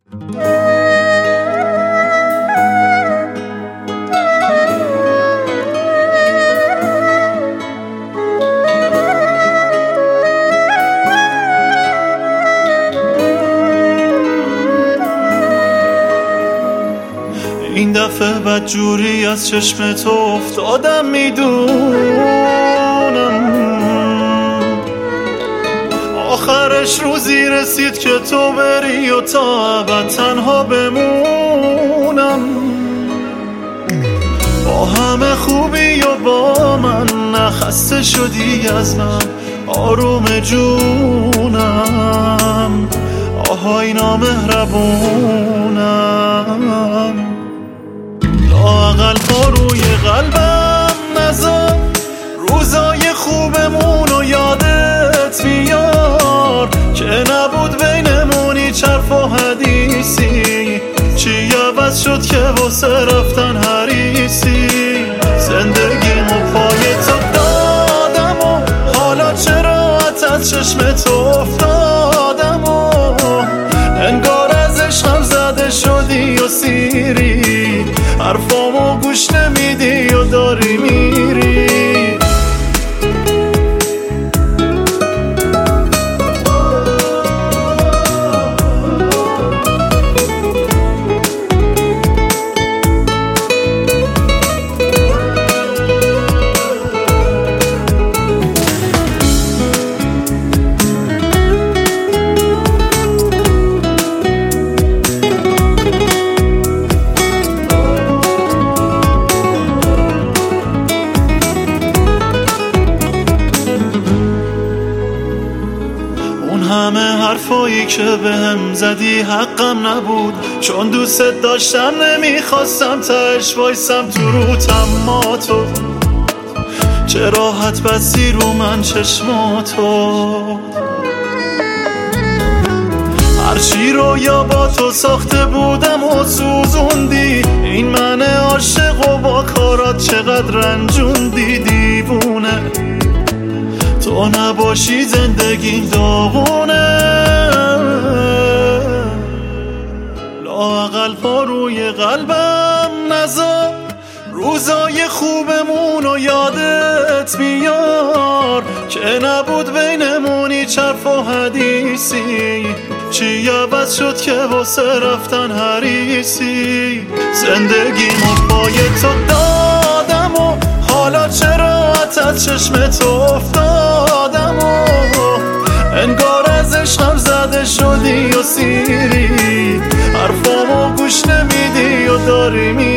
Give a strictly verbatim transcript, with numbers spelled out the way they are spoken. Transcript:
این دفعه بدجوری از چشم تو افتادم میدونم، آخرش روزی رسید که تو بری و تا ابد تنها بمونم. با همه خوبی و با من نخسته شدی از من آروم جونم، آهای نامهربونم. لااقل پا روی قلبم نذار، روزای خوبمون و یادت بیار که نبود بینمون هیچ حرف و حدیثی. چی عوض شد که واسه رفتن حریصی؟ زندگیمو پای تو دادم و حالا چرا از چشم تو افتادم و انگار از عشقم زده شدی و سیری، حرفامو گوش نمیدی و داری میری. همه حرفایی که بهم زدی حقم نبود، چون دوست داشتم نمیخواستم تهش وایسم تو روتم. ما تو چه راحت بستی رو من چشماتو، هرچی رو یا با تو ساخته بودم و سوزوندی. این من عاشق و با کارات چقدر رنجوندی. دیوونه تو نباشی زندگی داغونه، لااقل پا روی قلبم نذار، روزای خوبمون و یادت بیار که نبود بینمون هیچ حرف و حدیثی. چی عوض شد که واسه رفتن حریصی؟ زندگیمو پای تو دادم و حالا چرا از چشم تو افتادم و انگار از عشقم زده شدی و سیری، حرفامو گوش نمیدی و داری می